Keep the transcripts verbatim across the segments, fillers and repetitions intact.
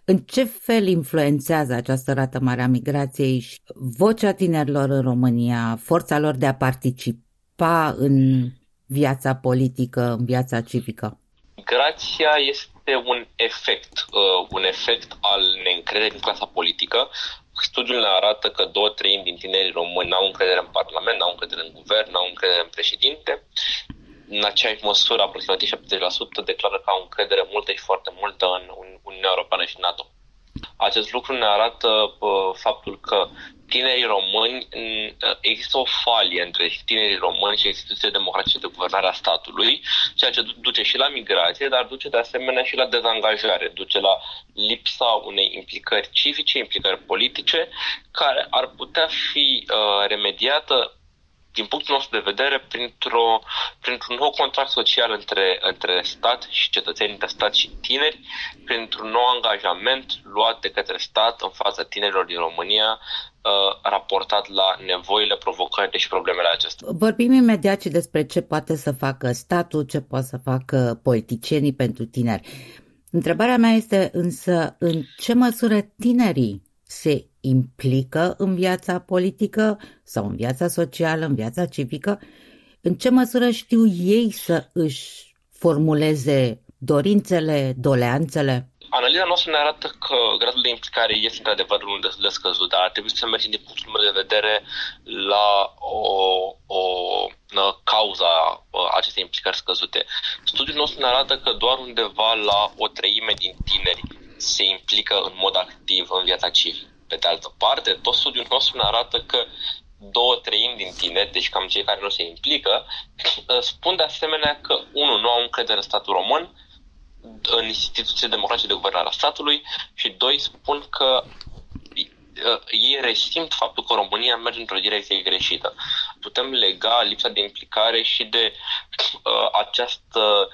În ce fel influențează această rată mare a migrației și vocea tinerilor în România, forța lor de a participa în viața politică, în viața civică? Migrația este un efect, uh, un efect al neîncrederii în clasa politică. Studiul ne arată că două treimi din tinerii români n-au încredere în Parlament, n-au încredere în guvern, n-au încredere în președinte. În aceeași măsură, aproximativ șaptezeci la sută declară că au încredere multă și foarte multă în Uniunea Europeană și NATO. Acest lucru ne arată uh, faptul că tinerii români, uh, există o falie între tinerii români și instituțiile democratice de guvernare a statului, ceea ce duce și la migrație, dar duce de asemenea și la dezangajare, duce la lipsa unei implicări civice, implicări politice, care ar putea fi uh, remediată din punctul nostru de vedere, printr-o, printr-un nou contract social între, între stat și cetățeni, între stat și tineri, printr-un nou angajament luat de către stat în fața tinerilor din România, uh, raportat la nevoile, provocările și problemele acestea. Vorbim imediat și despre ce poate să facă statul, ce poate să facă politicienii pentru tineri. Întrebarea mea este însă în ce măsură tinerii se implică în viața politică sau în viața socială, în viața civică, în ce măsură știu ei să își formuleze dorințele, doleanțele? Analiza noastră ne arată că gradul de implicare este într-adevăr unul destul de scăzut, dar ar trebui să mergem din punctul meu de vedere la o, o, o cauza acestei implicări scăzute. Studiul nostru ne arată că doar undeva la o treime din tineri se implică în mod activ în viața civică. Pe de altă parte, tot studiul nostru ne arată că două treimi din tineri, deci cam cei care nu se implică, spun de asemenea că, unu, nu au încredere în statul român, în instituții democratice de guvernare a statului și, doi, spun că ei resimt faptul că România merge într-o direcție greșită. Putem lega lipsa de implicare și de uh, această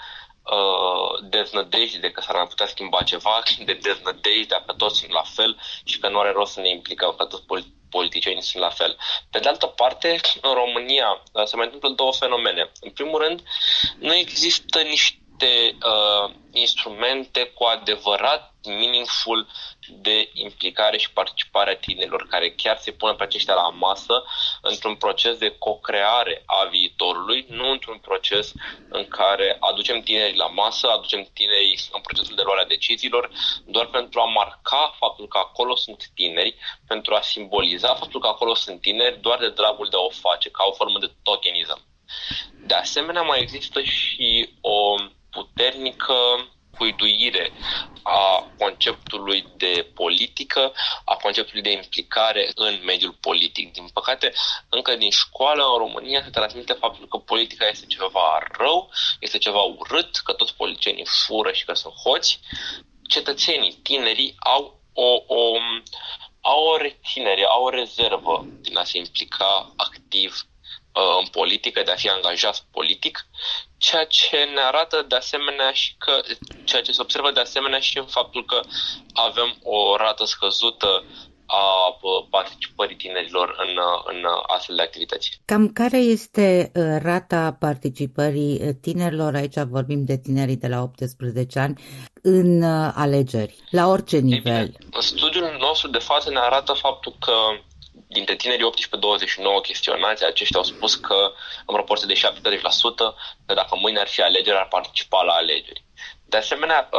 deznădejde că s-ar mai putea schimba ceva, de deznădejde că toți sunt la fel și că nu are rost să ne implicăm, că toți politicienii sunt la fel. Pe de altă parte, în România se mai întâmplă două fenomene. În primul rând, nu există niște uh, instrumente cu adevărat meaningful de implicare și participare a tinerilor care chiar se pună pe aceștia la masă într-un proces de co-creare a viitorului, nu într-un proces în care aducem tinerii la masă, aducem tinerii în procesul de luare a deciziilor, doar pentru a marca faptul că acolo sunt tineri, pentru a simboliza faptul că acolo sunt tineri doar de dragul de a o face, ca o formă de tokenism. De asemenea, mai există și o puternică cuiduire a conceptului de politică, a conceptului de implicare în mediul politic. Din păcate, încă din școală în România se transmite faptul că politica este ceva rău, este ceva urât, că toți politicienii fură și că sunt hoți. Cetățenii, tinerii au o, o, au o reținere, au o rezervă din a se implica activ în politică, de a fi angajați politic, ceea ce ne arată de asemenea și că, ceea ce se observă de asemenea și în faptul că avem o rată scăzută a participării tinerilor în, în astfel de activități. Cam care este rata participării tinerilor, aici vorbim de tinerii de la optsprezece ani, în alegeri, la orice nivel? Bine, studiul nostru de față ne arată faptul că dintre tinerii optsprezece douăzeci și nouă chestionați, aceștia au spus că în proporție de șaptezeci la sută că dacă mâine ar fi alegeri, ar participa la alegeri. De asemenea,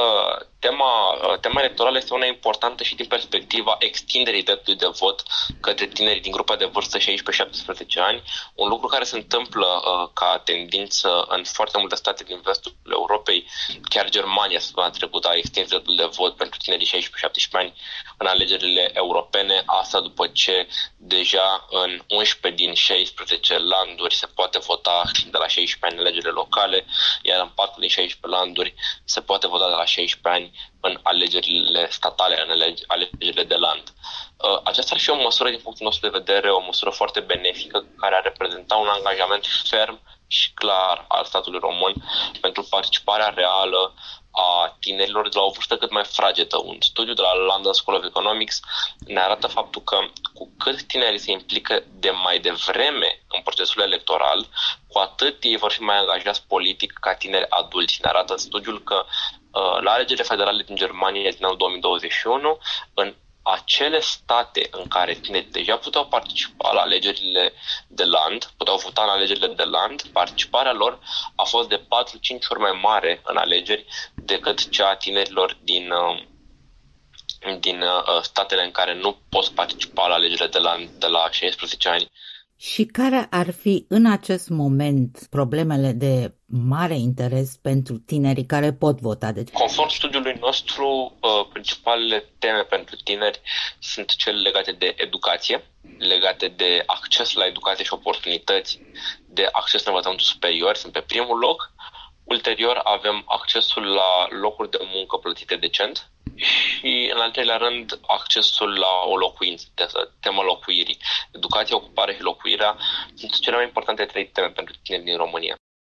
tema, tema electorală este una importantă și din perspectiva extinderii dreptului de vot către tinerii din grupa de vârstă șaisprezece șaptesprezece ani, un lucru care se întâmplă ca tendință în foarte multe state din vestul Europei. Chiar Germania săptămâna trecută a extins dreptul de vot pentru tinerii șaisprezece șaptesprezece ani în alegerile europene, asta după ce deja în unsprezece din șaisprezece landuri se poate vota de la șaisprezece ani în alegerile locale, iar în patru din șaisprezece landuri se poate vota de la șaisprezece ani în alegerile statale, în alegerile de land. Aceasta ar fi o măsură, din punctul nostru de vedere, o măsură foarte benefică, care ar reprezenta un angajament ferm și clar al statului român pentru participarea reală a tinerilor de la o vârstă cât mai fragedă. Un studiu de la London School of Economics ne arată faptul că cu cât tinerii se implică de mai devreme în procesul electoral, cu atât ei vor fi mai angajați politic ca tineri adulți. Ne arată studiul că la alegerile federale din Germania din anul două mii douăzeci și unu, în acele state în care tinerii deja puteau participa la alegerile de land, puteau vota în alegerile de land, participarea lor a fost de patru-cinci ori mai mare în alegeri decât cea a tinerilor din, din statele în care nu poți participa la alegerile de land de la șaisprezece ani. Și care ar fi în acest moment problemele de mare interes pentru tinerii care pot vota? Deci... Conform studiului nostru, principalele teme pentru tineri sunt cele legate de educație, legate de acces la educație și oportunități de acces la învățământul superior, sunt pe primul loc. Ulterior avem accesul la locuri de muncă plătite decent și, în al treilea rând, accesul la o locuință, tema locuirii. Educația, ocupare și locuirea sunt cele mai importante trei teme pentru tineri din România.